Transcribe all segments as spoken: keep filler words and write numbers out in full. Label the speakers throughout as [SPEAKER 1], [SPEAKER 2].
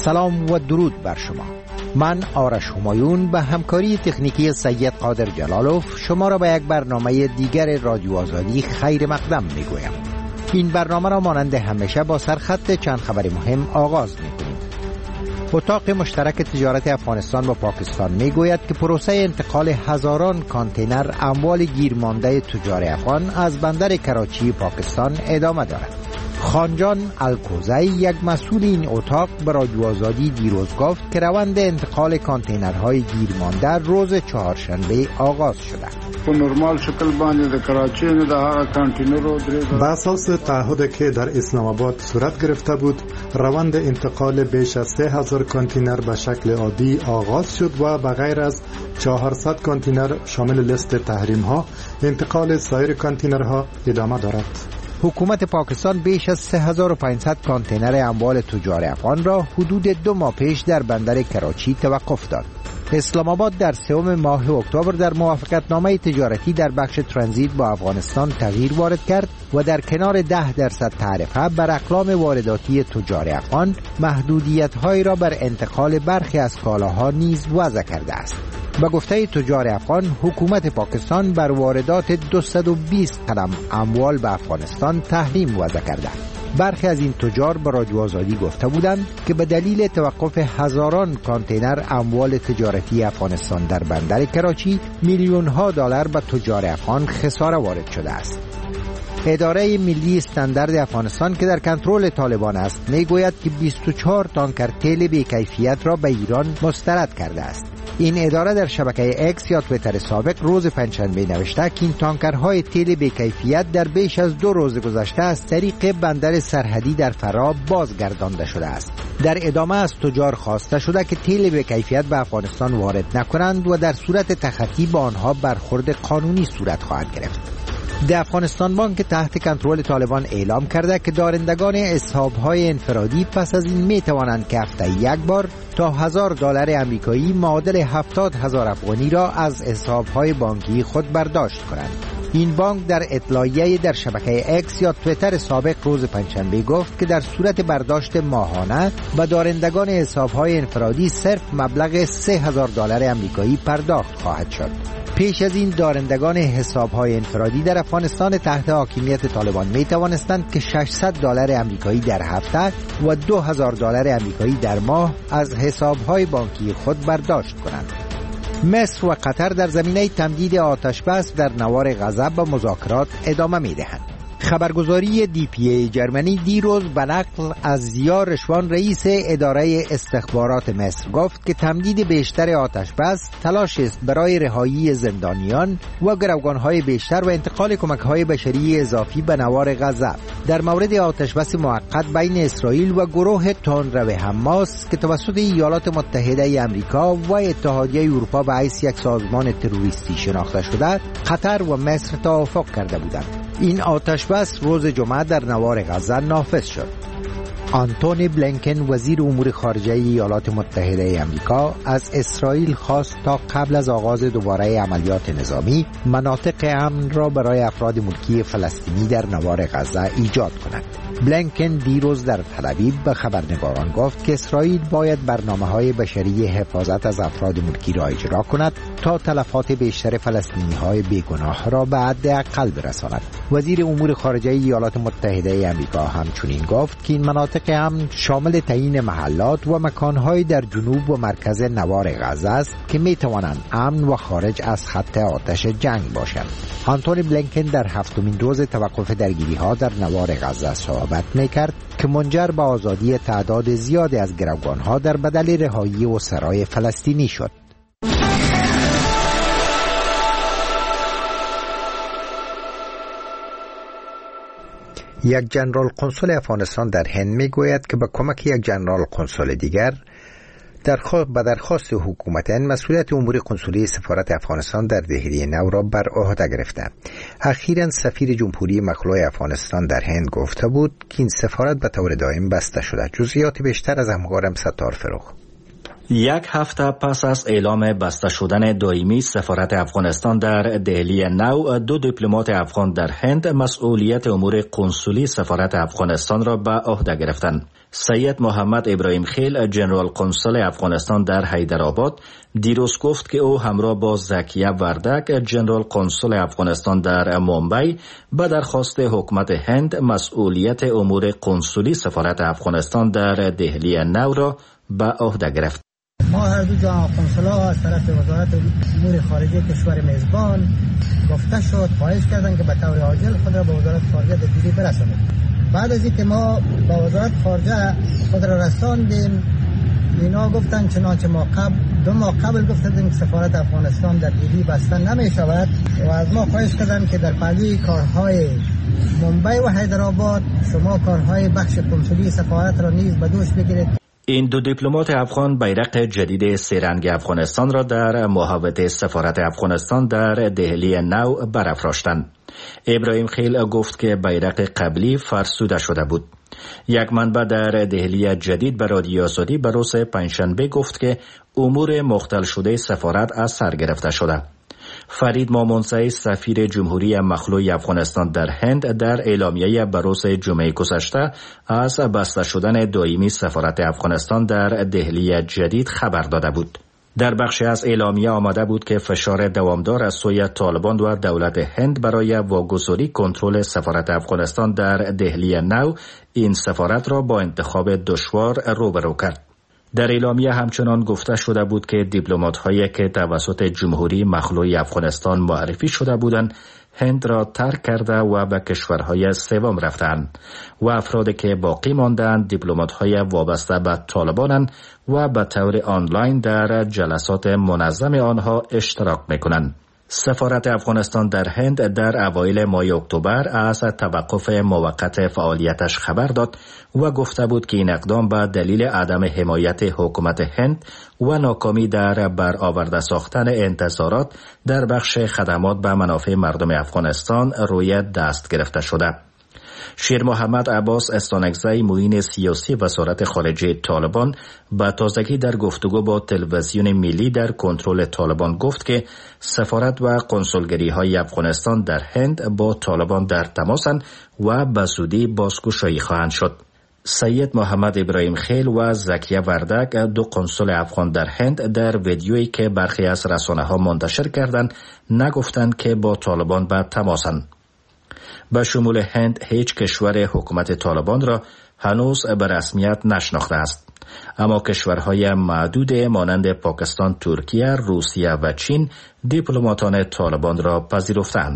[SPEAKER 1] سلام و درود بر شما. من آرش همایون به همکاری تکنیکی سید قادر جلالوف شما را به یک برنامه دیگر رادیو آزادی خیر مقدم می گویم. این برنامه را مانند همیشه با سرخط چند خبر مهم آغاز می کنیم. اتاق مشترک تجارت افغانستان و پاکستان می گوید که پروسه انتقال هزاران کانتینر اموال گیرمانده تجار افغان از بندر کراچی پاکستان ادامه دارد. خانجان الکوزی، یک مسئول این اتاق، به رادیو آزادی دیروز گفت که روند انتقال کانتینرهای گیرمانده روز چهارشنبه آغاز شده.
[SPEAKER 2] په نورمال شکل باندې د کراچۍ نه د هغه کانتینرو درې
[SPEAKER 3] به اساس تعهدی که در اسلام آباد صورت گرفته بود، روند انتقال بیش از سه هزار کانتینر به شکل عادی آغاز شد و به غیر از چهارصد کانتینر شامل لیست تحریم ها، انتقال سایر کانتینرها ادامه دارد.
[SPEAKER 1] حکومت پاکستان بیش از سه هزار و پانصد کانتینر اموال تجار افغان را حدود دو ماه پیش در بندر کراچی توقف داد. اسلام آباد در سوم ماه اکتبر در موافقتنامه تجارتی در بخش ترانزیت با افغانستان تغییر وارد کرد و در کنار ده درصد تعرفه بر اقلام وارداتی تجار افغان محدودیت‌هایی را بر انتقال برخی از کالاها نیز وضع کرده است. با گفته تجار افغان، حکومت پاکستان بر واردات دویست و بیست قلم اموال به افغانستان تحریم وضع کرده. برخی از این تجار به رادیو آزادی گفته بودند که به دلیل توقف هزاران کانتینر اموال تجارتی افغانستان در بندر کراچی میلیون ها دلار به تجار افغان خساره وارد شده است. اداره ملی استاندارد افغانستان که در کنترل طالبان است میگوید که بیست و چهار تانکر تیل بی‌کیفیت را به ایران مسترد کرده است. این اداره در شبکه اکس یا تویتر سابق روز پنجشنبه نوشته که این تانکرهای تیل بی‌کیفیت در بیش از دو روز گذشته از طریق بندر سرحدی در فرا بازگردانده شده است. در ادامه از تجار خواسته شده که تیل بی‌کیفیت به افغانستان وارد نکنند و در صورت تخطی با آنها برخورد قانونی صورت خواهد گرفت. در افغانستان بانک تحت کنترل طالبان اعلام کرده که دارندگان حساب‌های انفرادی پس از این می توانند که هفته یک بار تا هزار دلار آمریکایی معادل هفتاد هزار افغانی را از حساب‌های بانکی خود برداشت کنند. این بانک در اطلاعیه در شبکه اکس یا تویتر سابق روز پنجشنبه گفت که در صورت برداشت ماهانه به دارندگان حساب‌های انفرادی صرف مبلغ سه هزار دلار آمریکایی پرداخت خواهد شد. پیش از این دارندگان حساب‌های انفرادی در افغانستان تحت حاکمیت طالبان می توانستند که ششصد دلار آمریکایی در هفته و دو هزار دلار آمریکایی در ماه از حساب‌های بانکی خود برداشت کنند. مصر و قطر در زمینه تمدید آتش بس در نوار غزه به مذاکرات ادامه می دهند. خبرگزاری دی پی ای جرمنی دیروز به نقل از ضیا رشوان رئیس اداره استخبارات مصر گفت که تمدید بیشتر آتش بس تلاش است برای رهایی زندانیان و گروگانهای بیشتر و انتقال کمک‌های بشری اضافی به نوار غزه. در مورد آتش بس موقت بین اسرائیل و گروه تندرو حماس که توسط ایالات متحده آمریکا و اتحادیه اروپا به حیث یک سازمان تروریستی شناخته شده، قطر و مصر توافق کرده بودند. این آتش بس روز جمعه در نوار غزه نافذ شد. آنتونی بلینکن وزیر امور خارجه ایالات متحده آمریکا از اسرائیل خواست تا قبل از آغاز دوباره عملیات نظامی مناطق امن را برای افراد ملکی فلسطینی در نوار غزه ایجاد کند. بلینکن دیروز در تل‌آویو به خبرنگاران گفت که اسرائیل باید برنامه‌های بشری حفاظت از افراد ملکی را اجرا کند تا تلفات بیشتر فلسطینی‌های بیگناه را به حداقل برساند. وزیر امور خارجه ایالات متحده آمریکا همچنین گفت که این مناطق امن شامل تعیین محلات و مکان‌های در جنوب و مرکز نوار غزه است که می‌توانند امن و خارج از خط آتش جنگ باشند. آنتونی بلینکن در هفتمین روز توقف درگیری‌ها در نوار غزه صحبت می‌کرد که منجر به آزادی تعداد زیادی از گروگان‌ها در بدل رهایی اسرای فلسطینی شد. یک ژنرال قنصل افغانستان در هند میگوید که با کمک یک ژنرال قنصل دیگر در به درخواست حکومت هند مسئولیت امور قنصلی سفارت افغانستان در دهلی نو را بر عهده گرفته. اخیراً سفیر جمهوری مخلوع افغانستان در هند گفته بود که این سفارت به طور دائم بسته شده. جزئیات بیشتر از همکارم ستار فروخ.
[SPEAKER 4] یک هفته پس از اعلام بسته شدن دائمی سفارت افغانستان در دهلی نو، دو دیپلمات افغان در هند مسئولیت امور قنصلی سفارت افغانستان را به عهده گرفتند. سید محمد ابراهیم خیل جنرال قنصل افغانستان در حیدرآباد دیروز گفت که او همراه با زکیه وردک جنرال قنصل افغانستان در مومبای به درخواست حکومت هند مسئولیت امور قنصلی سفارت افغانستان در دهلی نو را به عهده گرفت.
[SPEAKER 5] ما هر دو جا قنصلا از طرف وزارت امور خارجه کشور میزبان گفته شد خواهش کردن که به طور عاجل خود را به وزارت خارجه دهلی برسانید. بعد از اینکه ما با وزارت خارجه خود را رساندیم، اینا گفتن چنانچه ما قبل دو ماه قبل گفتن که سفارت افغانستان در دهلی بسته نمی شود و از ما خواهش کردن که در پلی کارهای ممبئی و حیدرآباد شما کارهای بخش کنسولی سفارت را نیز به دوش بگیرید.
[SPEAKER 4] این دو دیپلمات افغان بیرق جدید سه رنگ افغانستان را در محوطه سفارت افغانستان در دهلی نو برافراشتند. ابراهیم خیل گفت که بیرق قبلی فرسوده شده بود. یک منبع در دهلی جدید به رادیو آزادی به روز پنجشنبه گفت که امور مختل شده سفارت از سر گرفته شده. فرید مامونزی سفیر جمهوری مخلوع افغانستان در هند در اعلامیه به روز جمعه گذشته از بسته شدن دائمی سفارت افغانستان در دهلی جدید خبر داده بود. در بخشی از اعلامیه آمده بود که فشار دوامدار از سوی طالبان و دولت هند برای واگذاری کنترل سفارت افغانستان در دهلی نو این سفارت را با انتخاب دشوار روبرو کرد. در اعلامیه همچنان گفته شده بود که دیپلمات‌هایی که توسط جمهوری مخلوع افغانستان معرفی شده بودند هند را ترک کرده و به کشورهای سوم رفتند و افرادی که باقی ماندند دیپلمات‌های وابسته به طالبانند و به طور آنلاین در جلسات منظم آنها اشتراک می‌کنند. سفارت افغانستان در هند در اوایل ماه اکتبر از توقف موقت فعالیتش خبر داد و گفته بود که این اقدام به دلیل عدم حمایت حکومت هند و ناکامی در برآورده ساختن انتظارات در بخش خدمات به منافع مردم افغانستان روی دست گرفته شده. شیر محمد عباس استانکزی معین سیاسی وزارت خارجه طالبان با تازگی در گفتگو با تلویزیون ملی در کنترل طالبان گفت که سفارت و قنصلگری های افغانستان در هند با طالبان در تماسند و به زودی بازگشایی خواهند شد. سید محمد ابراهیم خیل و زکیه وردک دو قنصل افغان در هند در ویدیویی که برخی از رسانه ها منتشر کردند نگفتند که با طالبان به تماسند. به شمول هند هیچ کشور حکومت طالبان را هنوز به رسمیت نشناخته است، اما کشورهای معدود مانند پاکستان، ترکیه، روسیه و چین دیپلماتان طالبان را پذیرفتند.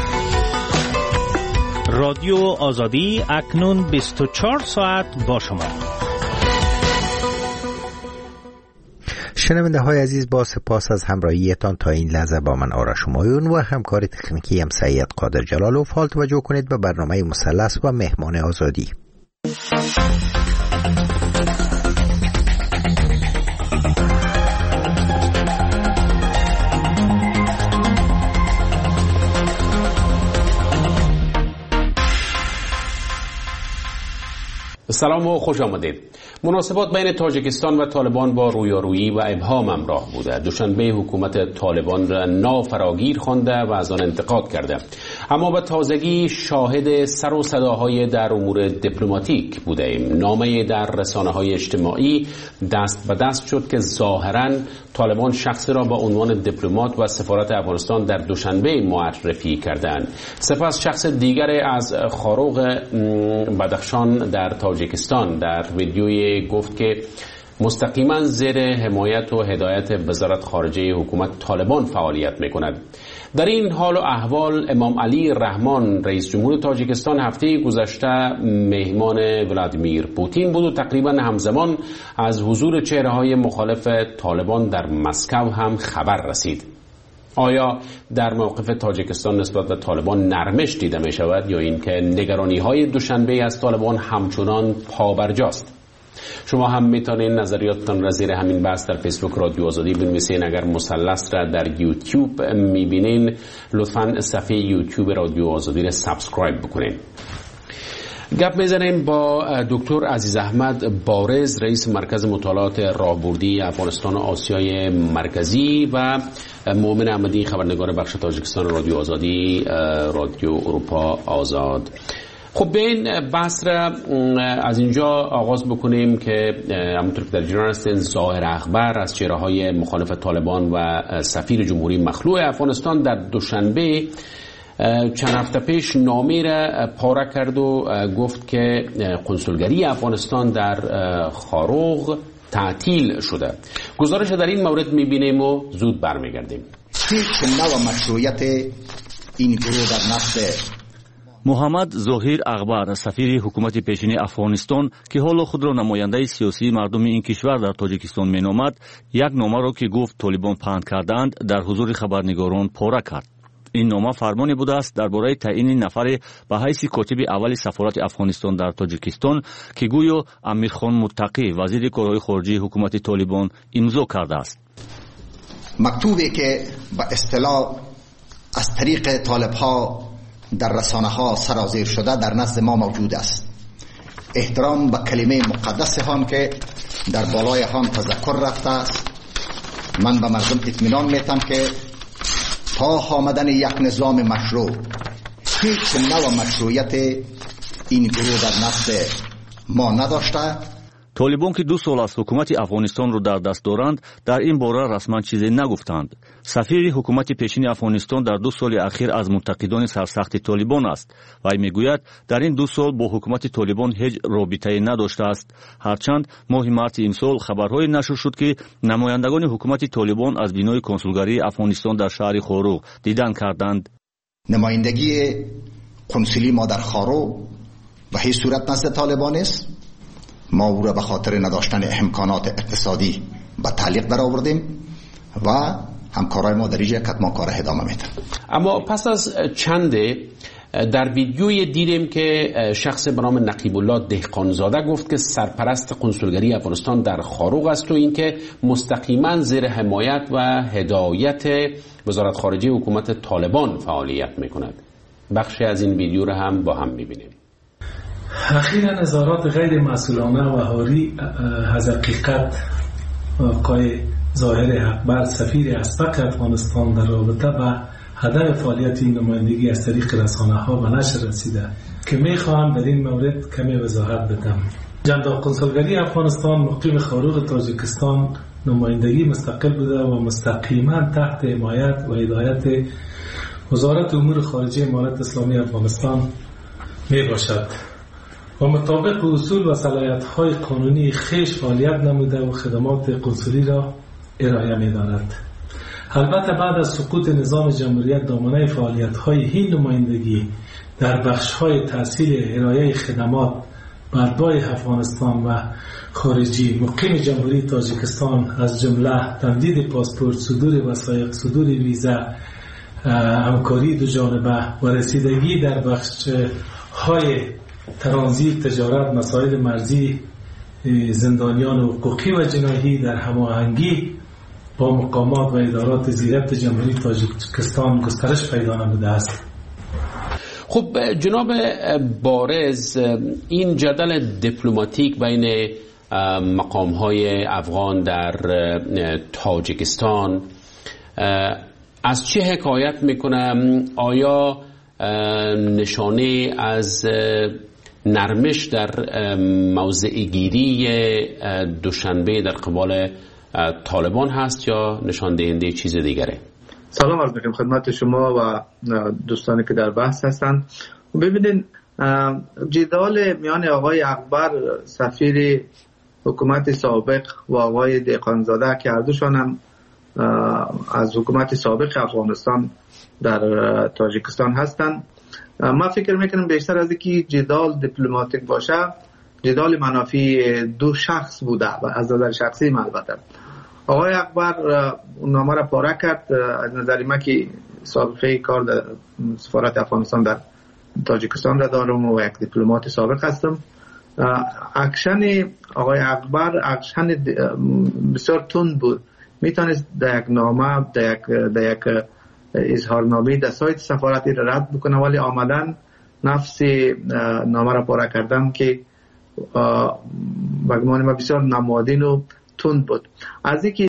[SPEAKER 6] رادیو آزادی اکنون بیست و چهار ساعت با شما.
[SPEAKER 1] شنونده های عزیز، با سپاس از همراهیتان تا این لحظه با من آرش همایون و همکار تکنیکی هم سید قادر جلالوف. حال توجه کنید به برنامه مثلث و مهمان آزادی.
[SPEAKER 7] سلام و خوش آمدید. مناسبات بین تاجیکستان و طالبان با رویارویی و ابهام همراه بوده. دوشنبه حکومت طالبان را نافراگیر خوانده و از آن انتقاد کرده، اما به تازگی شاهد سر و صداهای در امور دیپلماتیک بوده ایم. نامه در رسانه‌های اجتماعی دست به دست شد که ظاهراً طالبان شخصی را با عنوان دیپلمات و سفارت افغانستان در دوشنبه معرفی کردند. سپس شخص دیگر از خاروق بدخشان در تاجیکستان در ویدیوی گفت که مستقیما زیر حمایت و هدایت وزارت خارجه حکومت طالبان فعالیت می‌کند. در این حال و احوال امام علی رحمان رئیس جمهور تاجیکستان هفته گذشته مهمان ولادیمیر پوتین بود و تقریبا همزمان از حضور چهره‌های مخالف طالبان در مسکو هم خبر رسید. آیا در موقف تاجیکستان نسبت به طالبان نرمش دیده می شود یا اینکه نگرانی‌های دوشنبه از طالبان همچنان پابرجاست؟ شما هم میتونین نظریاتتان را زیر همین بحث در فیسبوک رادیو آزادی بنویسین. اگر مثلث را در یوتیوب میبینین لطفاً صفحه یوتیوب رادیو آزادی را سابسکرایب بکنین. گپ میزنیم با دکتر عزیز احمد بارز، رئیس مرکز مطالعات راهبردی افغانستان و آسیای مرکزی، و مومن احمدی، خبرنگار بخش تاجیکستان رادیو آزادی رادیو اروپا آزاد. خب به این بحث را از اینجا آغاز بکنیم که همونطور که در جریان هستین ظاهر اخبار از چهره‌های مخالف طالبان و سفیر جمهوری مخلوع افغانستان در دوشنبه چند هفته پیش نامه را پاره کرد و گفت که کنسولگری افغانستان در خاروغ تعطیل شده. گزارش در این مورد می‌بینیم و زود برمیگردیم.
[SPEAKER 8] هیچ نوع مشروعیت این گروه در نفس
[SPEAKER 9] محمد ظاهر اخبار سفیر حکومت پیشین افغانستان که حالا خود را نماینده سیاسی مردم این کشور در تاجیکستان مینامد، یک نامه را که گفت طالبان پهن کردند در حضور خبرنگاران پاره کرد. این نامه فرمانی بوده است درباره تعیین نفر به حیث کاتب اول سفارت افغانستان در تاجیکستان که گویا امیرخان متقی وزیر کارهای خارجه حکومت طالبان امضا کرده است.
[SPEAKER 8] مکتوبی که به اصطلاح از طریق طالب ها در رسانه ها سرازیر شده در نزد ما موجود است. احترام به کلمه مقدس هم که در بالای هم تذکر رفته است. من به مردم اطمینان میتم که تا آمدن یک نظام مشروع هیچ نوع مشروعیت این گروه در نزد ما نداشته.
[SPEAKER 9] طالبان که دو سال از حکومت افغانستان رو در دست دارند در این باره رسما چیزی نگفتند. سفیر حکومت پیشین افغانستان در دو سال اخیر از منتقدان سرسخت طالبان است و میگوید در این دو سال با حکومت طالبان هیچ رابطه‌ای نداشته است، هرچند ماه مارس امسال خبرهای نشر شد که نمایندگان حکومت طالبان از بینای کنسولگری افغانستان در شهر خاروغ دیدن کردند.
[SPEAKER 8] نمایندگی کنسولی ما در خاروغ به هیچ صورت نزد طالبان است. ما او را به خاطر نداشتن امکانات اقتصادی به تعلیق در آوردیم و همکارای ما در اینجا کتمان کار ادامه میدن.
[SPEAKER 7] اما پس از چنده در ویدیوی دیدیم که شخص به نام نقیب الله دهقانزاده گفت که سرپرست کنسولگری افغانستان در خاروغ است و اینکه مستقیما زیر حمایت و هدایت وزارت خارجه حکومت طالبان فعالیت میکند. بخشی از این ویدیو را هم با هم میبینیم.
[SPEAKER 10] اخیراً اظهارات غیر مسئولانه و حاری از حقیقت آقای ظاهر اخبار سفیر اسبق افغانستان در رابطه با هدف فعالیت این نمایندگی از طریق رسانه ها به نشر رسیده که میخواهم در این مورد کمی وضاحت بدم. جناب کنسولگری افغانستان مقیم خاروغ تاجیکستان نمایندگی مستقل بوده و مستقیما تحت حمایت و هدایت وزارت امور خارجه امارت اسلامی افغانستان می باشد و مطابق اصول و صلاحیت‌های قانونی خویش فعالیت نموده و خدمات کنسولی را ارائه می‌دارد. البته بعد از سقوط نظام جمهوریت دامنه فعالیت‌های این نمایندگی در بخش‌های تحصیل ارائه خدمات بردای افغانستان و خارجی مقیم جمهوری تاجیکستان از جمله تمدید پاسپورت، صدور وثایق، صدور ویزا، همکاری دو جانبه و رسیدگی در بخش‌های ترانزیت، تجارت، مسائل مرزی زندانیان حقوقی و جنایی در هماهنگی با مقامات و ادارات زیرت جمهوری تاجیکستان گسترش پیدا نموده است.
[SPEAKER 7] خب جناب بارز، این جدل دیپلماتیک بین مقام‌های افغان در تاجیکستان از چه حکایت میکنه؟ آیا نشانه از نرمش در موضع گیری دوشنبه در قبال طالبان هست یا نشان دهنده چیز دیگره؟
[SPEAKER 11] سلام عرض میکنم خدمت شما و دوستانی که در بحث هستند. ببینید جدال میان آقای اخبار سفیر حکومت سابق و آقای دهقانزاده که هر دوشان هم از حکومت سابق افغانستان در تاجیکستان هستند، ما فکر میکنم بیشتر از اینکه جدال دیپلماتیک باشه جدال منافی دو شخص بوده و از نظر شخصی من البته آقای اخبار نامه را پاره کرد. از نظر من که سابقه کار در سفارت افغانستان در تاجیکستان را دارم و یک دیپلمات سابق هستم. اکشن آقای اخبار اکشن بسیار تند بود. میتونست در یک نامه در یک در یک اظهارنامه در سایت سفارتی را رد بکنه، ولی آمدن نفس نامه را پاره کردن که بگمان ما بسیار نمادین و تند بود. از اینکه